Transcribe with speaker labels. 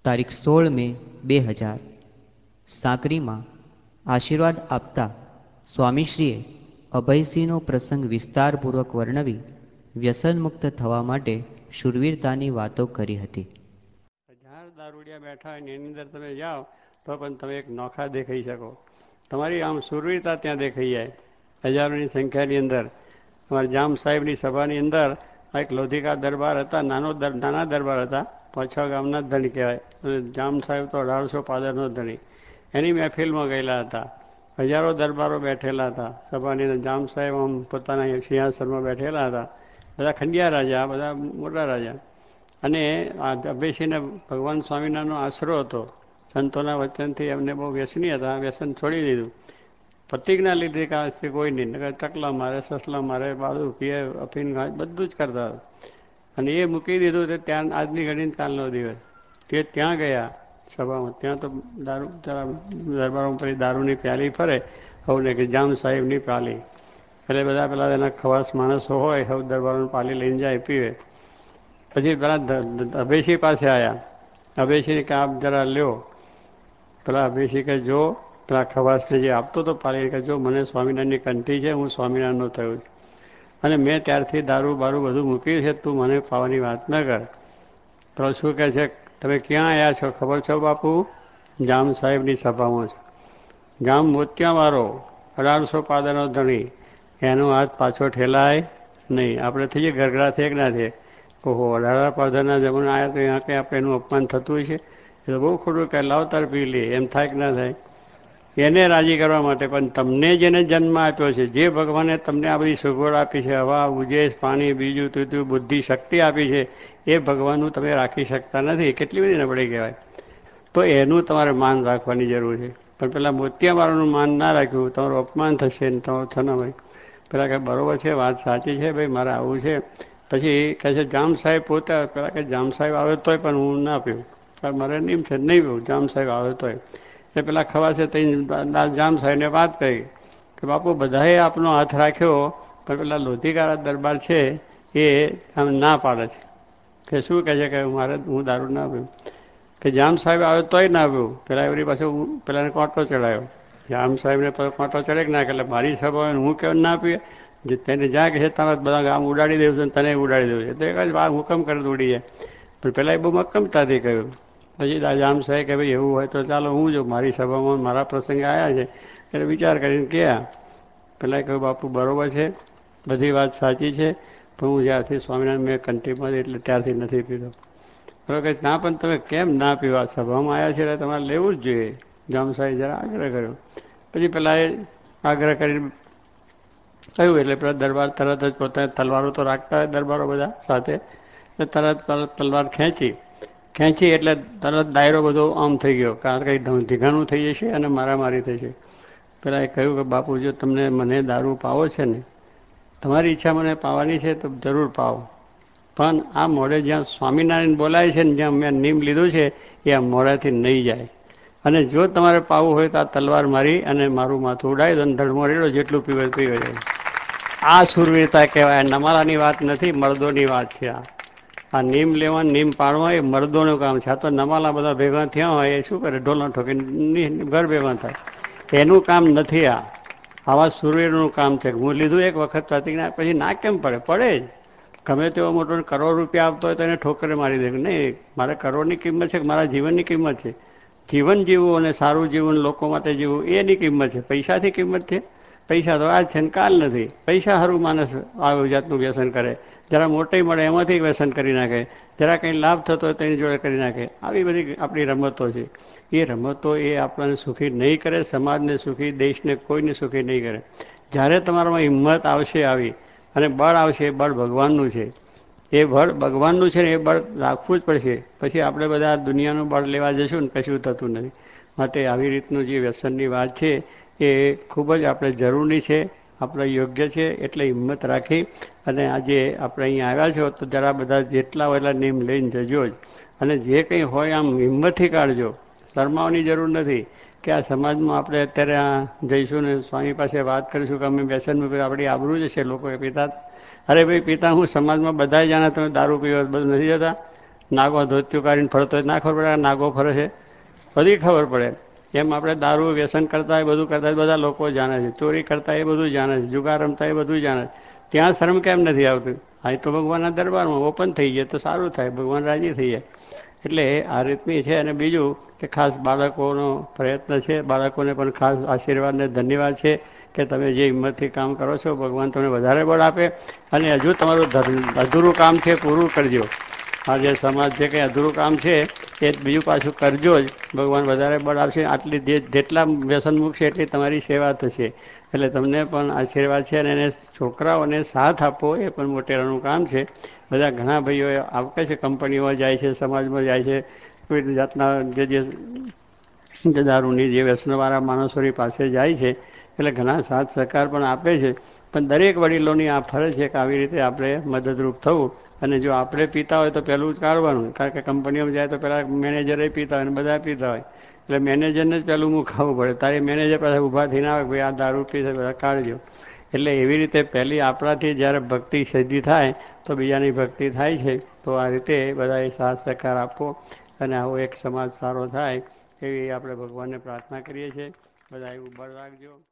Speaker 1: તારીખ 16 મે 2000 સાંકરીમાં આશીર્વાદ આપતા સ્વામીશ્રીએ અભયસિંહનો પ્રસંગ વિસ્તારપૂર્વક વર્ણવી વ્યસનમુક્ત થવા માટે શૂરવીરતાની વાતો કરી હતી.
Speaker 2: હજાર દારૂડિયા બેઠા હોય ને એની અંદર તમે જાઓ તો પણ તમે એક નોખા દેખાઈ શકો. તમારી આમ શૂરવીરતા ત્યાં દેખાઈ જાય. હજારોની સંખ્યાની અંદર અમારા જામ સાહેબની સભાની અંદર એક લોધિકા દરબાર હતા. નાના દરબાર હતા. 5-6 ગામના જ ધણી કહેવાય. જામ સાહેબ તો 1800 પાદરનો ધણી. એની મહેફિલમાં ગયેલા હતા. હજારો દરબારો બેઠેલા હતા સભાની અંદર. જામ સાહેબ આમ પોતાના સિંહાસનમાં બેઠેલા હતા. બધા ખંડિયા રાજા, બધા મોટા રાજા. અને આ અભયસિંહને ભગવાન સ્વામિનારાયણનો આશરો હતો. સંતોના વચનથી એમને બહુ વ્યસની હતા. વ્યસન છોડી દીધું. પ્રતિજ્ઞા લીધી કે આજથી કોઈ નહીં, ટકલા મારે, સસલા મારે, બાળું પીએ, અફીણ ખાય, બધું જ કરતા હતા. અને એ મૂકી દીધું તે ત્યાં આજની ઘડીને કાલનો દિવસ. તે ત્યાં ગયા સભામાં. ત્યાં તો દારૂ દરબારો પર દારૂની પ્યાલી ફરે સૌને કે જામ સાહેબની પ્યાલી. એટલે બધા પેલા એના ખવાસ માણસો હોય સૌ દરબારોની પાલી લઈને જાય, પીવે. પછી પેલા અભયસિંહ પાસે આવ્યા. અભયસિંહ કે આપ જરા લ્યો. પેલા અભયસિંહ કે જો પેલા ખવાસને જે આપતો હતો પાલી કે જો મને સ્વામિનારાયણની કંઠી છે, હું સ્વામિનારાયણનો થયો છું અને મેં ત્યારથી દારૂ બારૂ બધું મૂક્યું છે, તું મને પાવાની વાત ન કર. તો શું કહે છે, તમે ક્યાં આવ્યા છો ખબર છો બાપુ? જામ સાહેબની સભામાં છે. જામ મોતિયાવાળો 1800 પાદરનો ધણી, એનો હાથ પાછો ઠેલાય નહીં. આપણે થઈએ ગરગડા થઈએ કે ના થઈએ? ઓહો, 18 પાદરના જમાના આવ્યા તો ત્યાં કંઈ આપણે એનું અપમાન થતું હોય છે? એ તો બહુ ખોટું કહે. લાવતાર પી લે એમ થાય કે ના થાય? એને રાજી કરવા માટે. પણ તમને જેને જન્મ આપ્યો છે, જે ભગવાને તમને આ બધી સગવડ આપી છે, હવા, ઉજેસ, પાણી, બીજું ત્રીજું, બુદ્ધિ, શક્તિ આપી છે, એ ભગવાનનું તમે રાખી શકતા નથી. કેટલી બધી નબળી કહેવાય. તો એનું તમારે માન રાખવાની જરૂર છે. પણ પેલા મોતિયાવાળાનું માન ના રાખ્યું, તમારું અપમાન થશે ને તમારું થનાભાઈ. પેલા કે બરાબર છે, વાત સાચી છે ભાઈ, મારે આવું છે. પછી કહે છે જામ સાહેબ પોતે પેલા કે જામ સાહેબ આવે તોય પણ હું ના પીવું. મારે નહીં છે, નહીં પીવું. જામ સાહેબ આવે તોય. એટલે પેલા ખવાશે તો જામ સાહેબને વાત કરી કે બાપુ બધાએ આપનો હાથ રાખ્યો, પણ પેલા લોધિકારા દરબાર છે એ આમ ના પાડે છે. કે શું કહે છે કે મારે હું દારૂ ના પીવું. કે જામ સાહેબ આવે તોય ના પીવું. પેલા એવરી પાસે પેલાને કોંટો ચડાવ્યો. જામ સાહેબને કોંટો ચડે કે ના, એટલે મારી સભા હોય હું કેવું ના પીએ? તેને જ્યાં કે છે તારા બધા ગામ ઉડાડી દેવું છે, તને ઉડાડી દેવું છે. તો એક જ વાત હુકમ કરે તો ઉડી જાય. પણ પેલા એ બહુ મક્કમતાથી કહ્યું. પછી જામ સાહેબ કે ભાઈ એવું હોય તો ચાલો હું જો મારી સભામાં મારા પ્રસંગે આવ્યા છે એટલે વિચાર કરીને કહ્યા. પેલા કહ્યું બાપુ બરાબર છે, બધી વાત સાચી છે, પણ હું જ્યારથી સ્વામિનારાયણ મેં કંઠીમાં એટલે ત્યારથી નથી પીધો. બરાબર કે ના, પણ તમે કેમ ના પીવા? સભામાં આવ્યા છે એટલે તમારે લેવું જ જોઈએ. જામ સાહેબ જરા આગ્રહ કર્યો. પછી પેલા એ આગ્રહ કરીને કહ્યું એટલે પેલા દરબાર તરત જ પોતાની તલવારો તો રાખતા હોય દરબારો બધા સાથે, તરત તલવાર ખેંચી એટલે તરત દાયરો બધો આમ થઈ ગયો. કારણ કે ધીઘાણું થઈ જશે અને મારામારી થશે. પેલા એ કહ્યું કે બાપુ જો તમને મને દારૂ પાવો છે ને, તમારી ઈચ્છા મને પાવાની છે તો જરૂર પાવો, પણ આ મોડે જ્યાં સ્વામિનારાયણ બોલાય છે ને, જ્યાં મેં નિયમ લીધું છે એ આ મોડેથી નહીં જાય. અને જો તમારે પાવું હોય તો આ તલવાર મારી અને મારું માથું ઉડાવી દો અને ધડમાં રેડો, જેટલું પીવે પીવે જાય. આ શૂરવીરતા કહેવાય. નમાલાની વાત નથી, મર્દોની વાત છે. આ નીમ લેવા, નીમ પાડવા એ મર્દોનું કામ છે. આ તો નમાલા બધા ભેગા થયા હોય એ શું કરે? ઢોલણ ઠોકીને ઘર ભેગા થાય. એનું કામ નથી આ. આવા શૂરવીરનું કામ છે. હું લીધું એક વખત પ્રતિજ્ઞા, પછી ના કેમ પડે? પડે જ. ગમે તેવો મોટો કરોડ રૂપિયા આપતો હોય તો એને ઠોકરે મારી દે. નહીં, મારે કરોડની કિંમત છે કે મારા જીવનની કિંમત છે? જીવન જીવવું અને સારું જીવન લોકો માટે જીવવું એની કિંમત છે. પૈસાથી કિંમત છે? પૈસા તો આજ છે ને કાલ નથી. પૈસા સારું માણસ આવી જાતનું વ્યસન કરે. જરા મોટી મળે એમાંથી વ્યસન કરી નાખે. જરા કંઈ લાભ થતો હોય તેની જોડે કરી નાખે. આવી બધી આપણી રમતો છે. એ રમતો એ આપણને સુખી નહીં કરે, સમાજને સુખી, દેશને કોઈને સુખી નહીં કરે. જ્યારે તમારામાં હિંમત આવશે આવી અને બળ આવશે, એ બળ ભગવાનનું છે. એ બળ ભગવાનનું છે ને એ બળ રાખવું જ પડશે. પછી આપણે બધા દુનિયાનું બળ લેવા જઈશું ને કશું થતું નથી. માટે આવી રીતનું જે વ્યસનની વાત છે એ ખૂબ જ આપણે જરૂરી છે, આપણે યોગ્ય છે. એટલે હિંમત રાખી અને આજે આપણે અહીંયા આવ્યા છો તો જરા બધા જેટલા હોય એટલા નિયમ લઈને જજો જ. અને જે કંઈ હોય આમ હિંમતથી કાઢજો. શરમાવાની જરૂર નથી કે આ સમાજમાં આપણે અત્યારે આ જઈશું ને સ્વામી પાસે વાત કરીશું કે અમે વ્યસન મૂક્યું, આપણી આબરૂ જશે. લોકો પિતા, અરે ભાઈ પિતા, હું સમાજમાં બધા જાણે તમે દારૂ પીવો બધું નથી જતા. નાગો ધોતિયું કાઢીને ફરતો હોય ના ખબર પડે આ નાગો ફરે છે, બધી ખબર પડે. એમ આપણે દારૂ વ્યસન કરતા હોય બધું કરતા હોય બધા લોકો જાણે છે, ચોરી કરતા એ બધું જાણે છે, જુગાર રમતા એ બધું જાણે છે. ત્યાં શરમ કેમ નથી આવતી? આ તો ભગવાનના દરબારમાં ઓપન થઈ જાય તો સારું થાય, ભગવાન રાજી થઈ જાય. એટલે આ રીતની છે. અને બીજું કે ખાસ બાળકોનો પ્રયત્ન છે, બાળકોને પણ ખાસ આશીર્વાદ ને ધન્યવાદ છે કે તમે જે હિંમતથી કામ કરો છો ભગવાન તમને વધારે બળ આપે અને હજુ તમારું અધૂરું કામ છે પૂરું કરજો. આ જે સમાજ છે કંઈ અધૂરું કામ છે એ બીજું પાછું કરજો જ, ભગવાન વધારે બળ આપશે. આટલી જેટલા વ્યસન મૂકશે એટલી તમારી સેવા થશે. એટલે તમને પણ આશીર્વાદ છે. અને એને છોકરાઓને સાથ આપવો એ પણ મોટેરાનું કામ છે. બધા ઘણા ભાઈઓ આપે છે, કંપનીઓમાં જાય છે, સમાજમાં જાય છે, કોઈ જાતના જે દારૂની જે વ્યસનવાળા માણસોની પાસે જાય છે, એટલે ઘણા સાથ સહકાર પણ આપે છે. પણ દરેક વડીલોની આ ફરજ છે કે આવી રીતે આપણે મદદરૂપ થવું. અને જો આપણે પીતા હોય તો પહેલું જ કાઢવાનું, કારણ કે કંપનીઓમાં જાય તો પહેલાં મેનેજરે પીતા હોય અને બધા પીતા હોય, એટલે મેનેજરને જ પહેલું મુકાવવું પડે. તારી મેનેજર પાસે ઊભા થઈને આવે ભાઈ આ દારૂ પી છે બધા કાઢજો. એટલે એવી રીતે પહેલી આપણાથી જ્યારે ભક્તિ સિદ્ધિ થાય તો બીજાની ભક્તિ થાય છે. તો આ રીતે બધાએ સાથ સહકાર આપવો અને આવો એક સમાજ સારો થાય એવી આપણે ભગવાનને પ્રાર્થના કરીએ છીએ. બધા એવું બળ રાખજો.